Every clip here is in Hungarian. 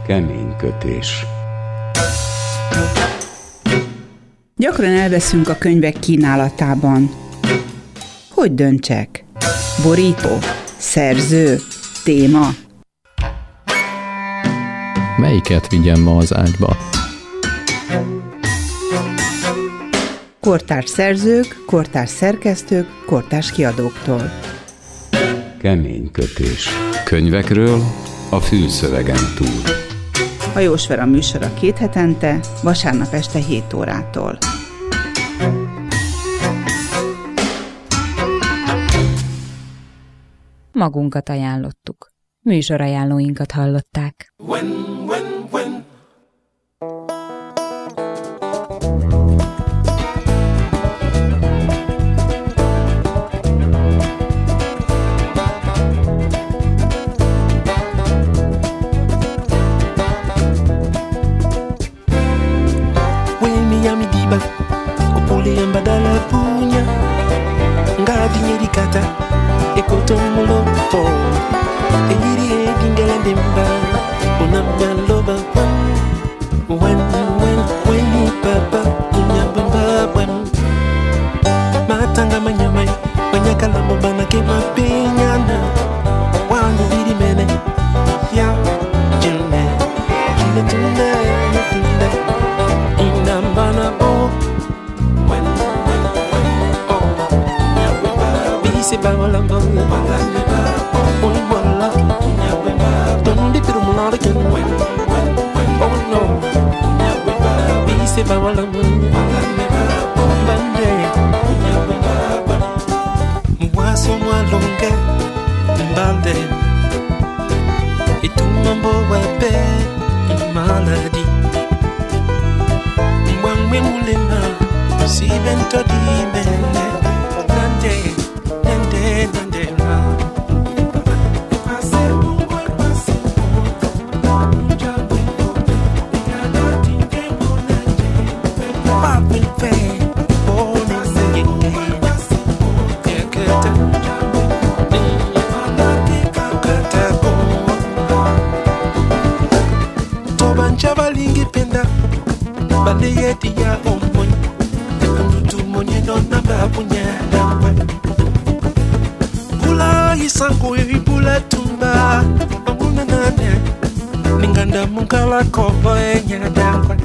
Kemény kötés. Gyakran elveszünk a könyvek kínálatában. Hogy döntsek? Borító? Szerző? Téma? Melyiket vigyem ma az ágyba? Kortárs szerzők, kortárs szerkesztők, kortárs kiadóktól. Kemény kötés. Könyvekről a fülszövegen túl. Hajós Vera műsora 2 hetente, vasárnap este 7 órától. Magunkat ajánlottuk. Műsorajánlóinkat hallották. When. Badala punya ngadi nyerikata ekoto mulopo egiri edingela demba unamba loba when ni papa punya bamba when matanga manyamai manyakala mbana ke mapinyana wanu diri mene ya june inambana bo se ba wala mbanga oi wala don't dip it on the can oh no be se ba wala bande moi so moi longue bande et tout mambo wa pe maladie moi me mulena si vento di belle nande Mungkala kopo nyadangwa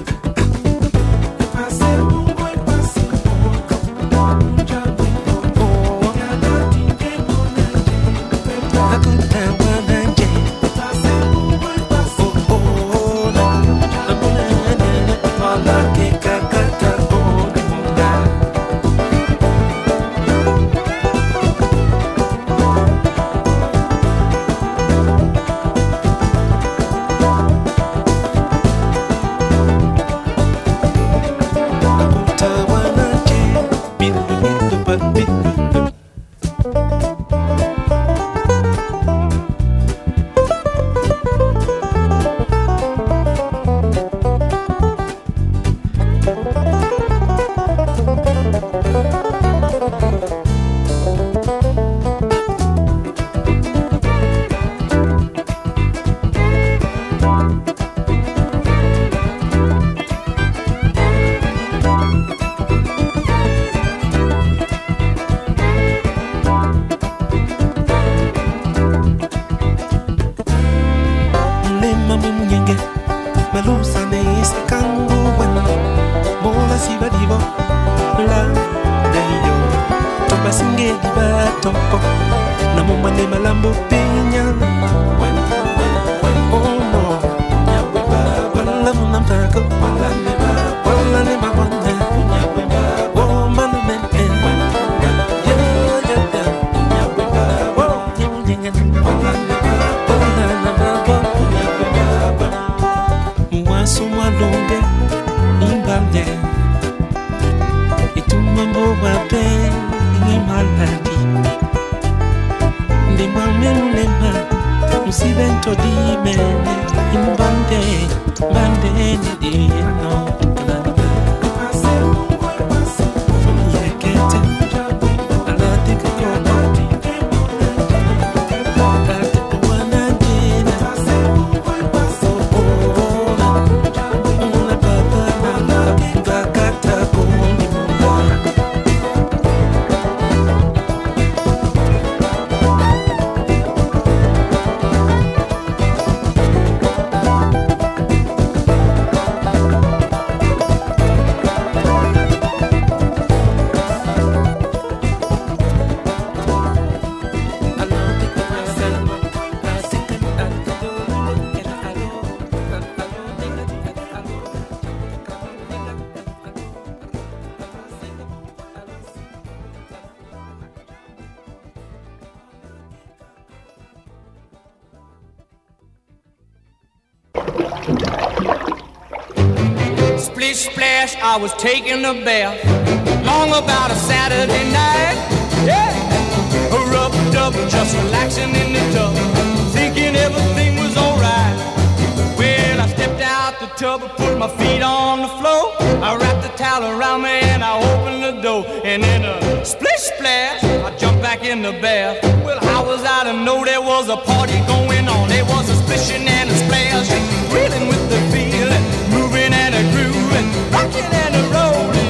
Splish splash, I was taking a bath, long about a Saturday night. Yeah, rubbed up, just relaxing in the tub, thinking everything was alright. Well, I stepped out the tub and put my feet on the floor. I wrapped the towel around me and I opened the door. And in a splish splash, I jumped back in the bath. Well, how was I to know there was a party going on? There was a splishing and a splashing, reeling with the feeling, moving and a grooving, rocking and a rolling.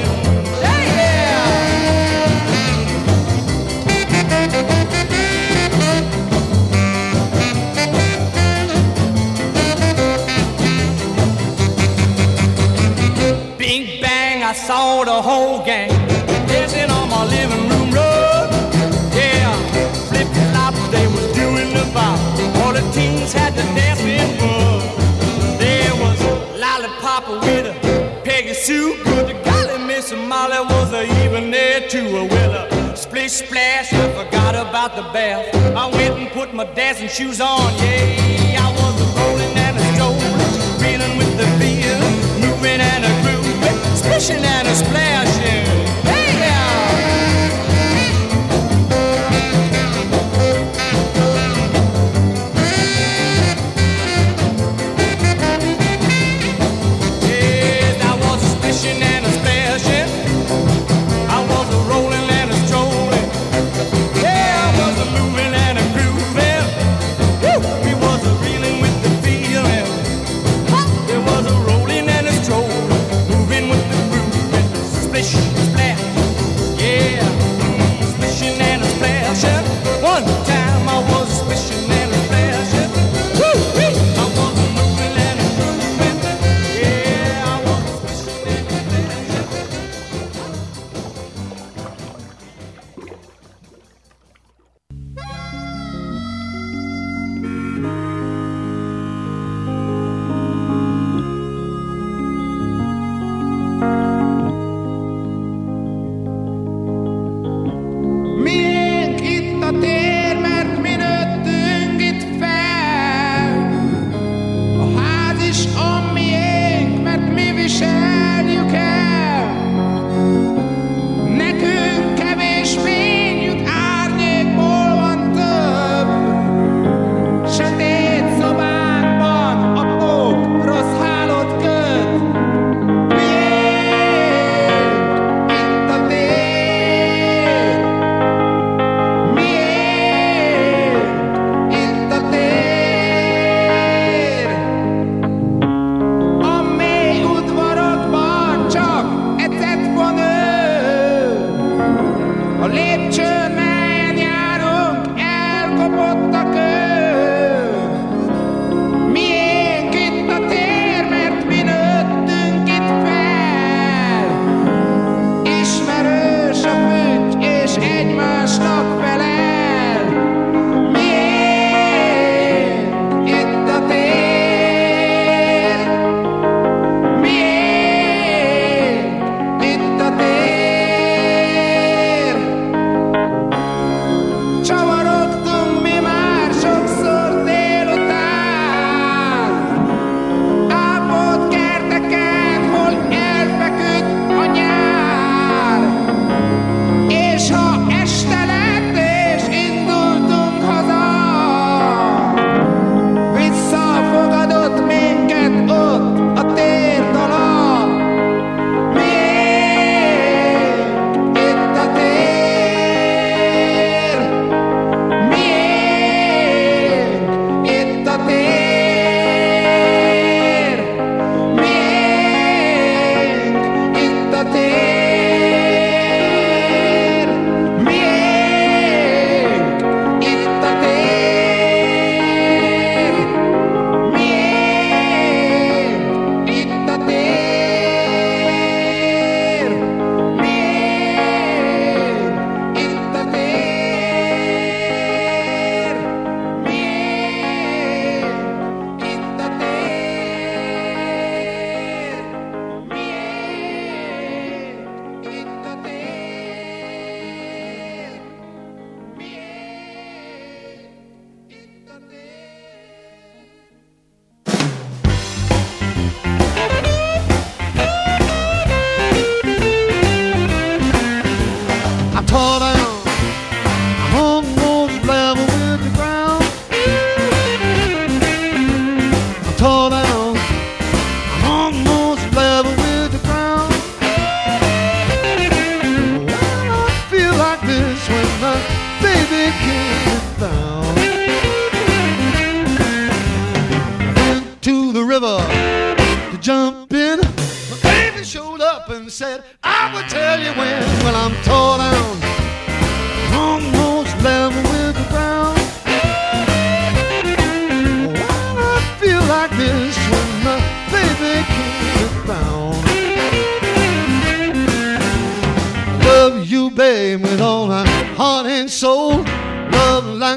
I saw the whole gang dancing on my living room rug. Yeah, flip-flop, they was doing the bop. All the teens had to dance in bug. There was Lollipop with a Peggy Sue. Good to golly, Miss Molly was even there too. Well, a splish splash, I forgot about the bath. I went and put my dancing shoes on. Yeah, I was a rolling and a strolling, reeling with the feel, moving and a grooving, splishing and a splashing. Hey now! Yes, I was a splishing and a splashing. I was a rolling and a strolling. Yeah, I was a moving and a grooving. Woo! We was a reeling with the feeling. There was a rolling and a strolling, moving with the groove. Splish, splash.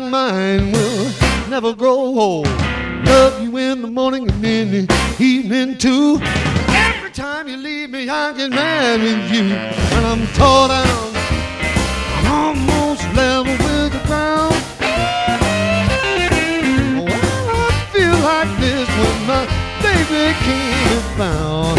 like mine will never grow old. Love you in the morning and in the evening too. Every time you leave me, I get mad with you. When I'm tore down, I'm almost level with the ground. Well, I feel like this when my baby can't be found.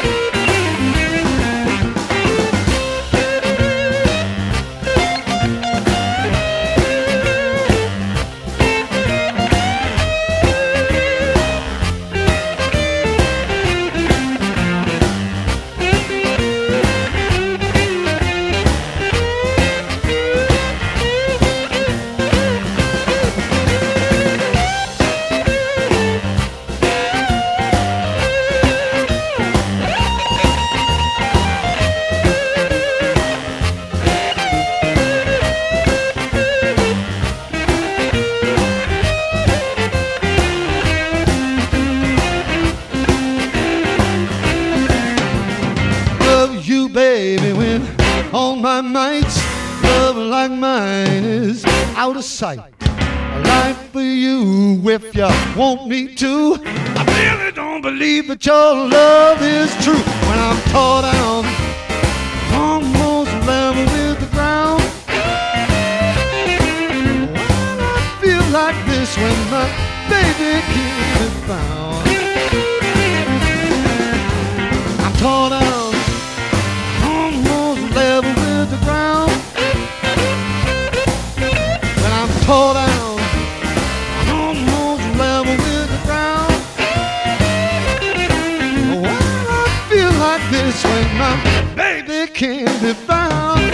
Out of sight, a life for you if you want me to. I really don't believe that your love is true. When I'm tore down, almost level with the ground. Well, I feel like this when my baby can't be found. I'm tore down, almost level with the ground. Tore down, almost level with the ground. Well, I feel like this when my baby can't be found.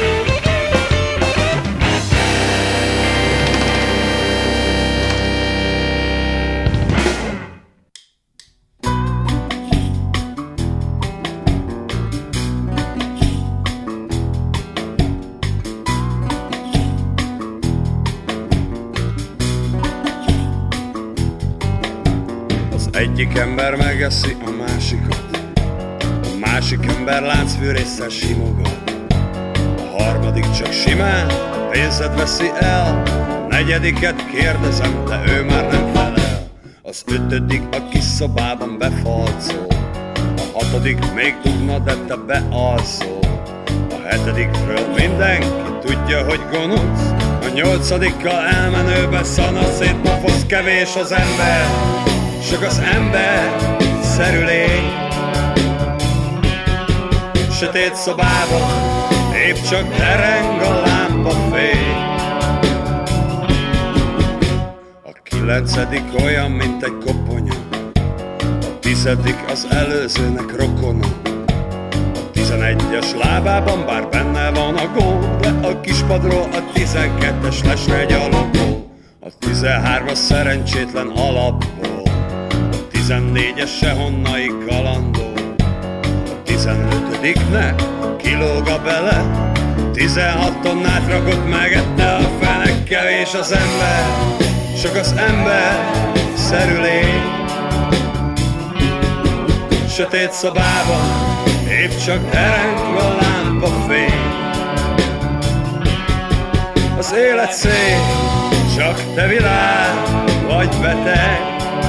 Egyik ember megeszi a másikat, a másik ember láncfűrésszel simogat, a harmadik csak simán pénzed veszi el, a negyediket kérdezem, de ő már nem felel. Az ötödik a kis szobában befalcol, a hatodik még dugna, de te bealszol, a hetedikről mindenki tudja, hogy gonosz, a nyolcadikkal elmenőben szanaszét pofoz. Kevés az ember, csak az ember szerű lény. Sötét szobában épp csak tereng a lámpafény. A kilencedik olyan, mint egy koponya, a tizedik az előzőnek rokona, a 11-es lábában bár benne van a gól, de a kispadról a 12-es lesre gyalogol, a 13-as szerencsétlen alapból, 14-es sehonnai kalandó, a 15-nek kilóg a bele, 16 tonnát rakott megette a fenek. Kevés az ember, csak az ember szerű lény. Sötét szobában épp csak tereng a lámpafény. Az élet szép, csak te világ vagy beteg.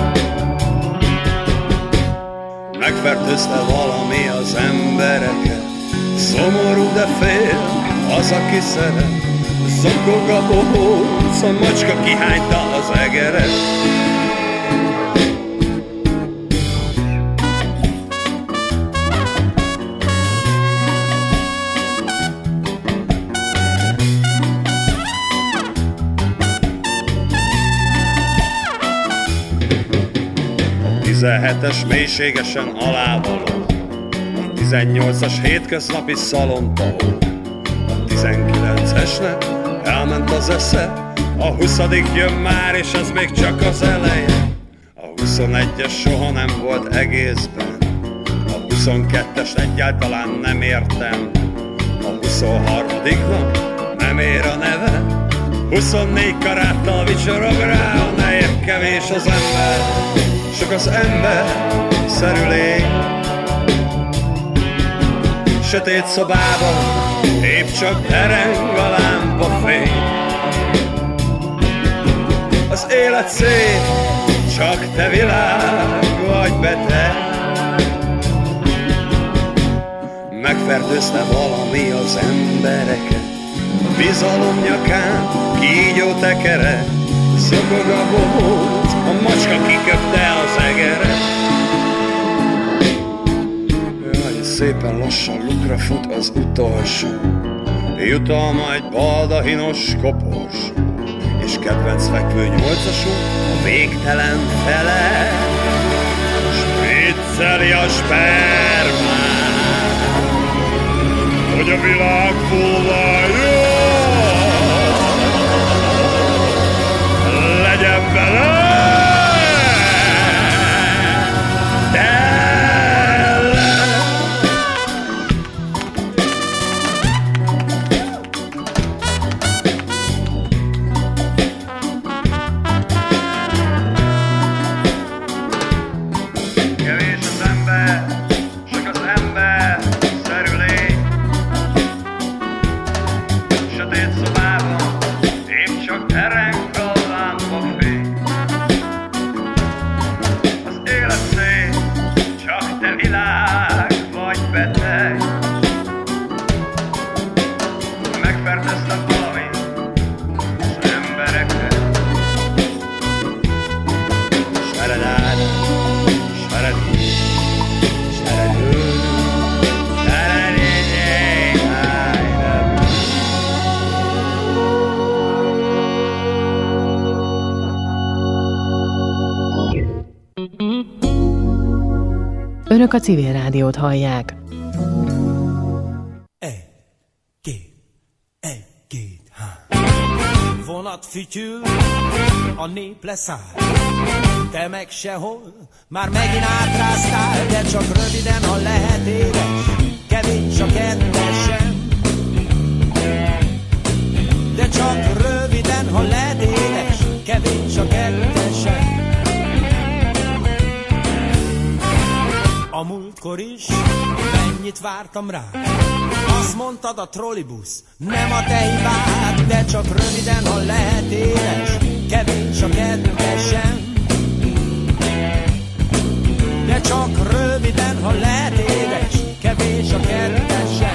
Megfertőzte valami az embereket, szomorú, de fél az, aki szeret. Zokog a bohóc, a macska kihányta az egeret. A 17-es mélységesen alávaló, a 18-as hétköznapi szalontahó, a 19-esnek elment az esze, a 20. jön már, és ez még csak az eleje. A 21-es soha nem volt egészben, a 22-es egyáltalán nem értem, a 23-nak nem ér a neve, 24 karáttal vicsorog rá a neje. Kevés az ember, csak az ember szerű lény. Sötét szobában épp csak tereng a lámpafény. Az élet szép, csak te világ vagy beteg. Megfertőzte valami az embereket, bizalom nyakán kígyó tekere. Szokog a bohóc, a macska kiköpte az egeret. Jaj, szépen lassan lukra fut az utolsó jutalma egy baldahinos kopos, és kedvenc fekvő nyolcasunk a végtelen fele, s vicceli a spermát, hogy a világ fulla jó legyen vele. Önök a Civil Rádiót hallják. Vonat fütyül, a nép leszáll, te meg sehol, már megint átráztál, de csak röviden, ha lehet édes, kevés a kettesen. De csak röviden, ha lehet édes, kevés a kettesen. A múltkor is mennyit vártam rá, azt mondtad a trollibusz nem a te hibád, de csak röviden, ha lehet édes, kevés a kettesen. De csak röviden, ha lehet édes, kevés a kettesen.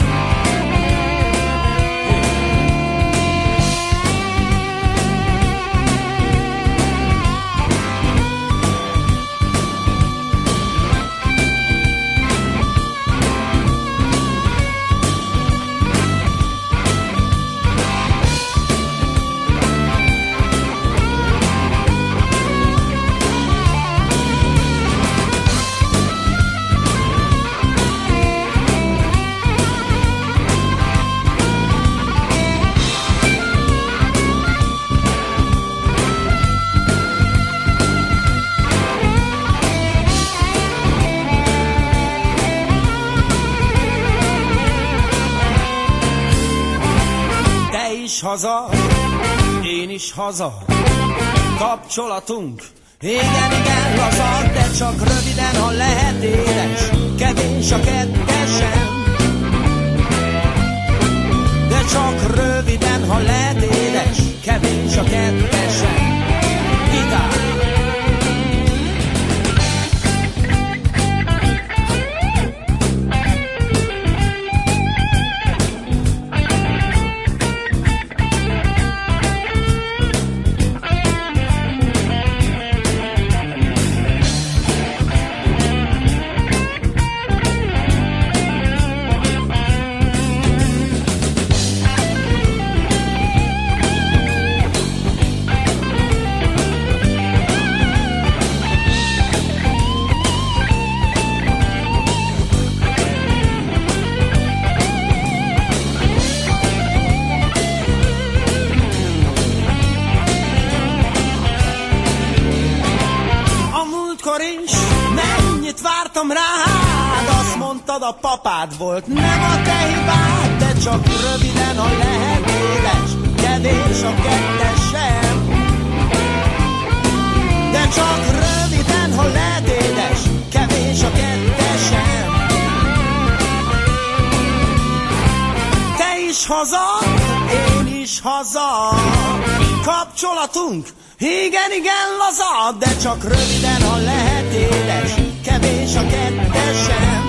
Haza, én is haza, kapcsolatunk, igen, igen, laza, de csak röviden, ha lehet édes, kevés a kettesen. De csak röviden, ha lehet édes, kevés a kettesen. Gitár! A papád volt, nem a te hibád, de csak röviden, ha lehet édes, kevés a kettesen. De csak röviden, ha lehet édes, kevés a kettesen. Te is haza, én is is haza. Kapcsolatunk, igen, laza, de csak röviden, ha lehet édes, kevés a kettesem.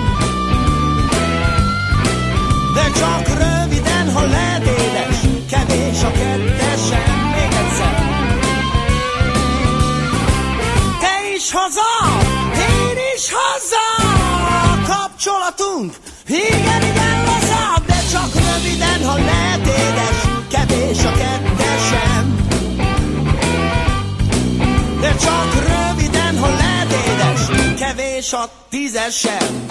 De csak röviden, ha lehet édes, kevés a kettesem. Még egyszer. Te is haza, én is haza. Kapcsolatunk, igen, laza, de csak röviden, ha lehet édes, kevés a kettesem. De csak röviden, ha lehet édes, kevés a tízesem.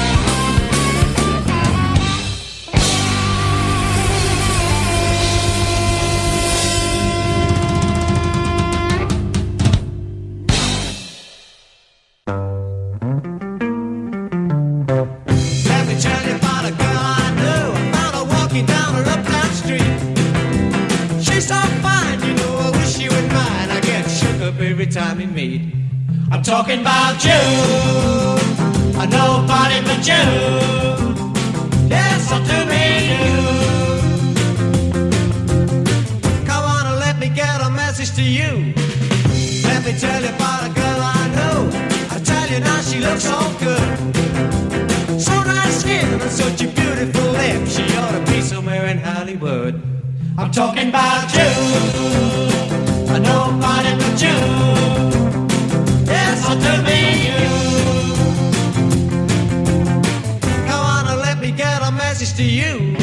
Every time we meet, I'm talking about you, nobody but you. Yes, I'll do me you. Come on and let me get a message to you. Let me tell you about a girl I know. I tell you now, she looks so good, so nice skin and such a beautiful lips. She ought to be somewhere in Hollywood. I'm talking about you, nobody but you. Yes, I'll do me you. Come on and let me get a message to you.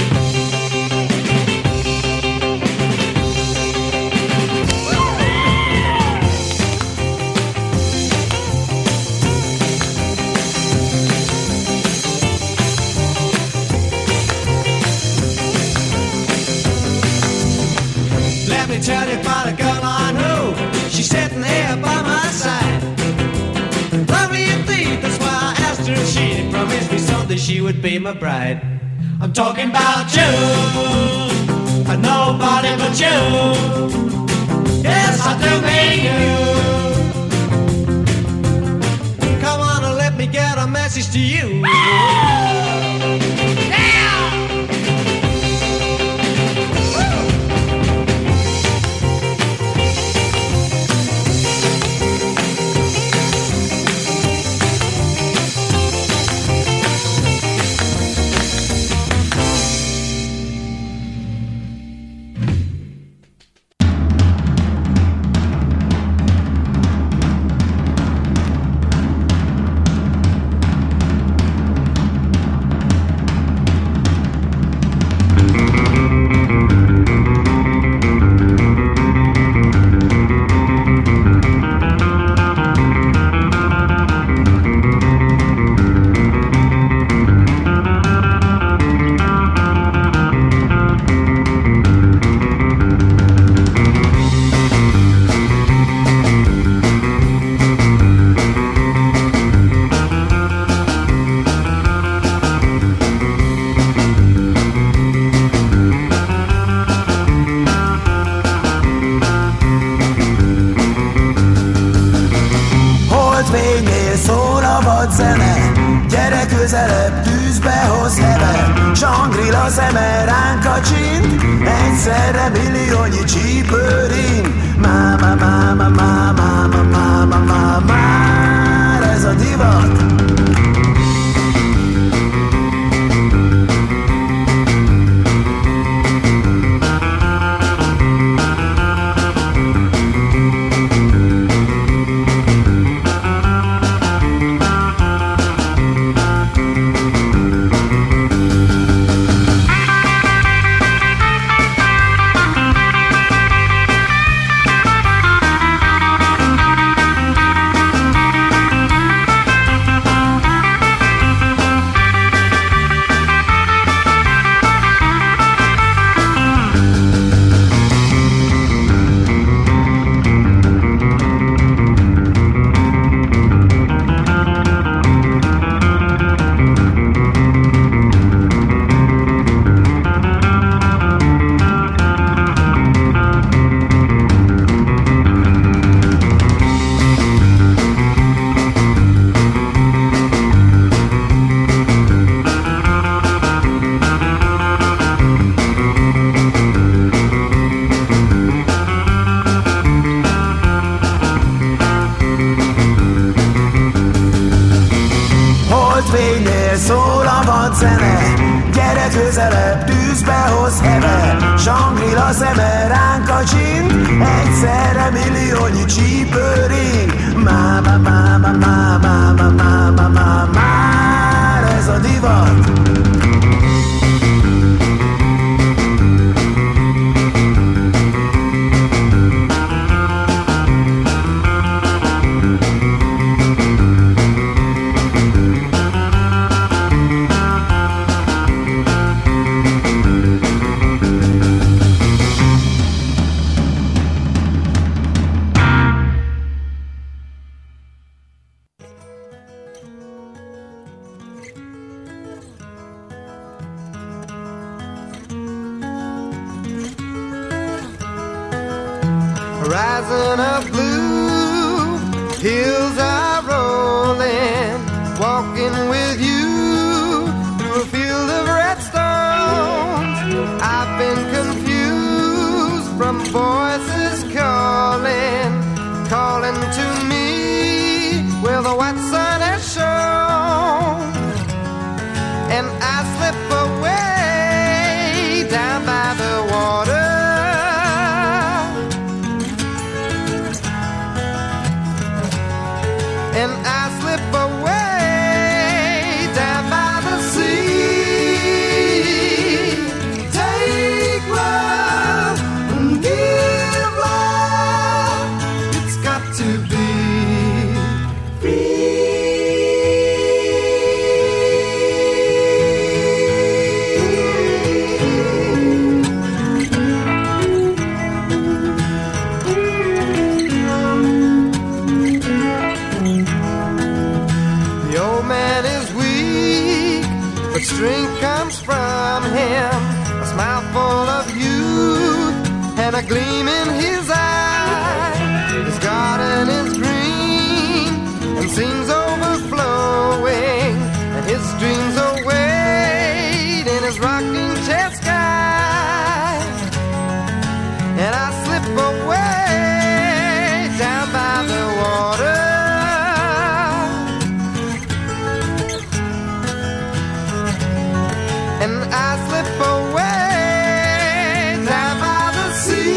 Let me tell you about a girl I know. She's sitting here by my side. Lovely indeed, that's why I asked her. She promised me someday she would be my bride. I'm talking about you, nobody but you. Yes, I do mean you. Come on and let me get a message to you. közelebb tűzbe hoz hever, Shangri-La szeme ránk kacsint, egyszerre milliónyi csípő ring. Máma, máma, máma, máma, máma, máma, már ez a divat. a szeme ránk kacsint, egyszerre milliónyi csípőring. Máma, máma, máma, máma, máma, máma, már ez a divat. Horizon of blue, hills are rolling, walking with you through a field of red stones. I've been confused from voices calling, calling to me where the white sun has shone. And I slip away down by the water, and I slip away down by the sea. Take love and give love. It's got to be free. The old man is weak, but strength comes from him. A smile full of youth and a gleam in his eye. His garden is green and seems overflowing, and his dreams await in his rocking chair sky. And I slip away down by the water, and I slip away down by the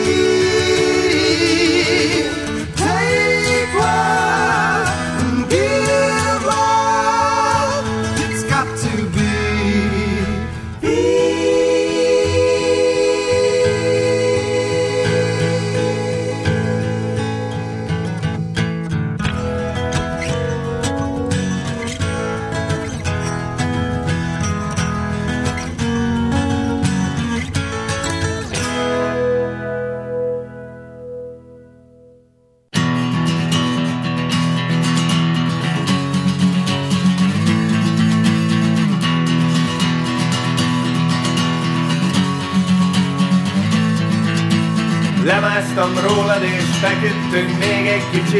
sea. Take love and give love. It's got to be Lemásztam rólad és feküdtünk még egy kicsit.